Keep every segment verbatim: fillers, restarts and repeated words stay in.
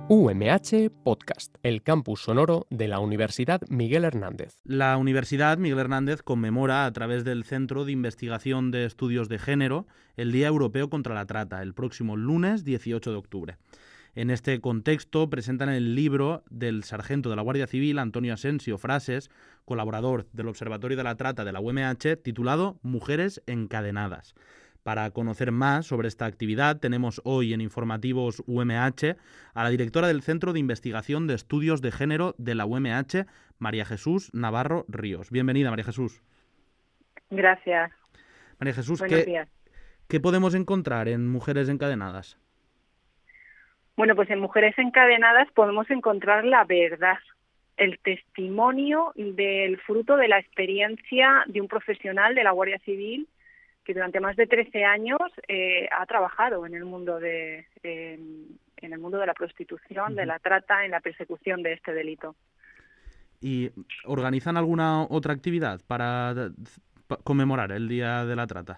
U M H Podcast, el campus sonoro de la Universidad Miguel Hernández. La Universidad Miguel Hernández conmemora a través del Centro de Investigación de Estudios de Género el Día Europeo contra la Trata, el próximo lunes dieciocho de octubre. En este contexto presentan el libro del sargento de la Guardia Civil, Antonio Asensio Frases, colaborador del Observatorio de la Trata de la U M H, titulado Mujeres encadenadas. Para conocer más sobre esta actividad, tenemos hoy en Informativos U M H a la directora del Centro de Investigación de Estudios de Género de la U M H, María Jesús Navarro Ríos. Bienvenida, María Jesús. Gracias. María Jesús, Buenos ¿qué, días. ¿qué podemos encontrar en Mujeres encadenadas? Bueno, pues en Mujeres encadenadas podemos encontrar la verdad, el testimonio del fruto de la experiencia de un profesional de la Guardia Civil que durante más de trece años eh, ha trabajado en el mundo de eh, en el mundo de la prostitución, uh-huh. de la trata, en la persecución de este delito. ¿Y organizan alguna otra actividad para, para conmemorar el Día de la Trata?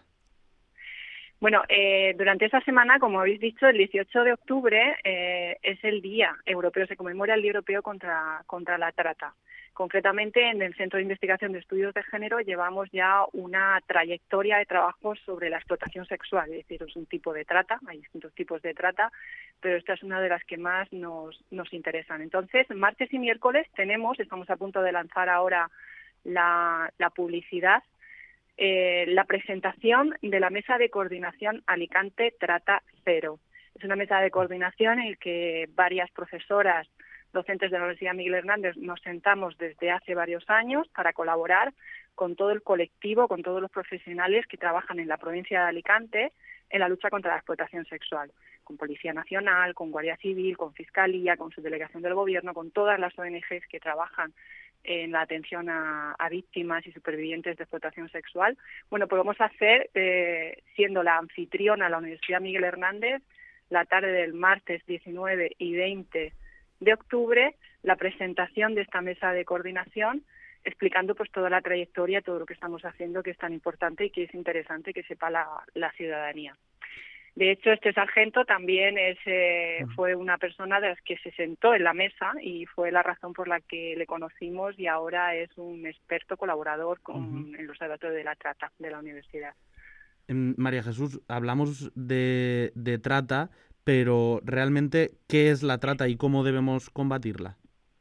Bueno, eh, durante esa semana, como habéis dicho, el dieciocho de octubre eh, es el Día Europeo, se conmemora el Día Europeo contra, contra la Trata. Concretamente, en el Centro de Investigación de Estudios de Género llevamos ya una trayectoria de trabajo sobre la explotación sexual, es decir, es un tipo de trata, hay distintos tipos de trata, pero esta es una de las que más nos, nos interesan. Entonces, martes y miércoles tenemos, estamos a punto de lanzar ahora la, la publicidad, eh, la presentación de la Mesa de Coordinación Alicante Trata Cero. Es una mesa de coordinación en la que varias profesoras docentes de la Universidad Miguel Hernández nos sentamos desde hace varios años para colaborar con todo el colectivo, con todos los profesionales que trabajan en la provincia de Alicante en la lucha contra la explotación sexual, con Policía Nacional, con Guardia Civil, con Fiscalía, con Subdelegación del Gobierno, con todas las O N Ges que trabajan en la atención a, a víctimas y supervivientes de explotación sexual. Bueno, pues vamos a hacer, eh, siendo la anfitriona la Universidad Miguel Hernández, la tarde del martes diecinueve y veinte de octubre, la presentación de esta mesa de coordinación, explicando pues toda la trayectoria, todo lo que estamos haciendo, que es tan importante y que es interesante que sepa la, la ciudadanía. De hecho, este sargento también es, eh, fue una persona de las que se sentó en la mesa y fue la razón por la que le conocimos y ahora es un experto colaborador con uh-huh. el Observatorio de la Trata de la universidad. María Jesús, hablamos de, de trata, pero realmente, ¿qué es la trata y cómo debemos combatirla?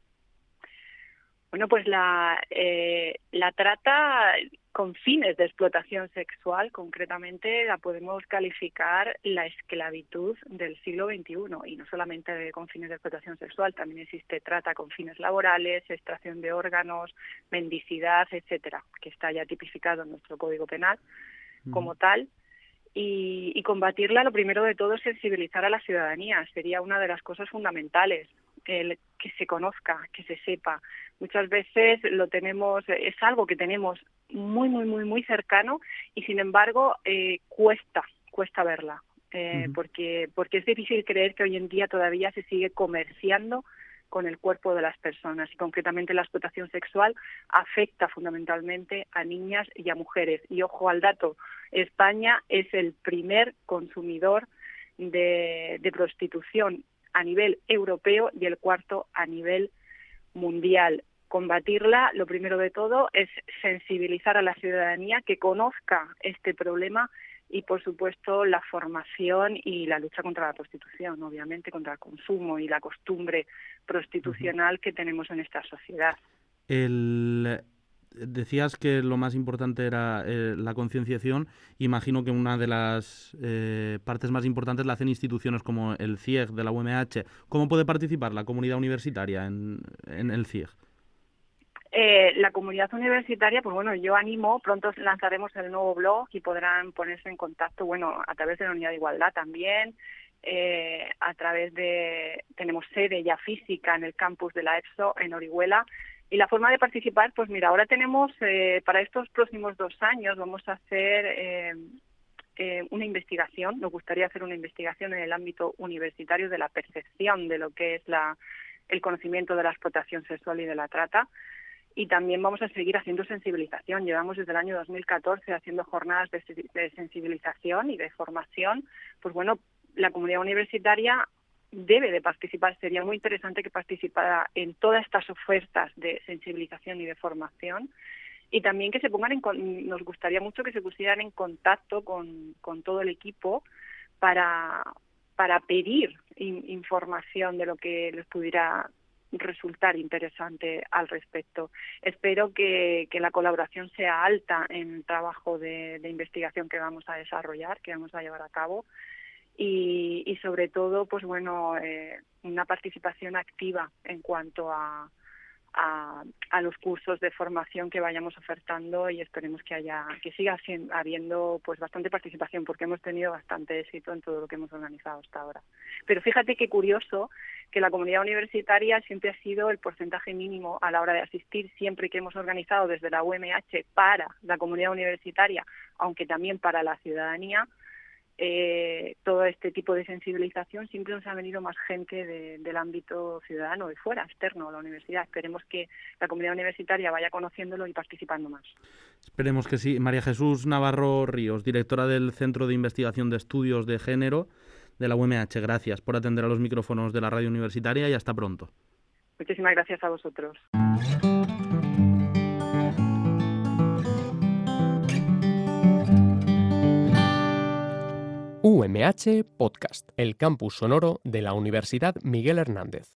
Bueno, pues la, eh, la trata con fines de explotación sexual, concretamente, la podemos calificar la esclavitud del siglo veintiuno, y no solamente con fines de explotación sexual, también existe trata con fines laborales, extracción de órganos, mendicidad, etcétera, que está ya tipificado en nuestro Código Penal mm. como tal. Y, y combatirla, lo primero de todo es sensibilizar a la ciudadanía, sería una de las cosas fundamentales, el que se conozca, que se sepa. Muchas veces lo tenemos, es algo que tenemos muy, muy, muy, muy cercano y sin embargo eh, cuesta, cuesta verla, eh, uh-huh. porque, porque es difícil creer que hoy en día todavía se sigue comerciando con el cuerpo de las personas y concretamente la explotación sexual afecta fundamentalmente a niñas y a mujeres. Y ojo al dato, España es el primer consumidor de, de prostitución a nivel europeo y el cuarto a nivel mundial. Combatirla, lo primero de todo, es sensibilizar a la ciudadanía que conozca este problema y, por supuesto, la formación y la lucha contra la prostitución, obviamente, contra el consumo y la costumbre prostitucional uh-huh. que tenemos en esta sociedad. El... Decías que lo más importante era eh, la concienciación. Imagino que una de las eh, partes más importantes la hacen instituciones como el C I E G de la U M H. ¿Cómo puede participar la comunidad universitaria en, en el C I E G? Eh, la comunidad universitaria, pues bueno, yo animo, pronto lanzaremos el nuevo blog y podrán ponerse en contacto, bueno, a través de la Unidad de Igualdad también, eh, a través de, tenemos sede ya física en el campus de la EPSO en Orihuela. Y la forma de participar, pues mira, ahora tenemos, eh, para estos próximos dos años, vamos a hacer eh, eh, una investigación, nos gustaría hacer una investigación en el ámbito universitario de la percepción de lo que es la, el conocimiento de la explotación sexual y de la trata. Y también vamos a seguir haciendo sensibilización. Llevamos desde el año dos mil catorce haciendo jornadas de, de sensibilización y de formación. Pues bueno, la comunidad universitaria debe de participar, sería muy interesante que participara en todas estas ofertas de sensibilización y de formación, y también que se pongan en, nos gustaría mucho que se pusieran en contacto con, con todo el equipo para, para pedir in, información de lo que les pudiera resultar interesante al respecto. Espero que, que la colaboración sea alta en el trabajo de, de investigación que vamos a desarrollar, que vamos a llevar a cabo, y, y sobre todo, pues bueno, eh, una participación activa en cuanto a A, a los cursos de formación que vayamos ofertando, y esperemos que haya que siga siendo, habiendo pues bastante participación, porque hemos tenido bastante éxito en todo lo que hemos organizado hasta ahora. Pero fíjate qué curioso que la comunidad universitaria siempre ha sido el porcentaje mínimo a la hora de asistir, siempre que hemos organizado desde la U M H para la comunidad universitaria, aunque también para la ciudadanía. Eh, todo este tipo de sensibilización siempre nos ha venido más gente de, del ámbito ciudadano, de fuera, externo a la universidad. Esperemos que la comunidad universitaria vaya conociéndolo y participando más. Esperemos que sí. María Jesús Navarro Ríos, directora del Centro de Investigación de Estudios de Género de la U M H, gracias por atender a los micrófonos de la radio universitaria y hasta pronto. Muchísimas gracias a vosotros. U M H Podcast, el campus sonoro de la Universidad Miguel Hernández.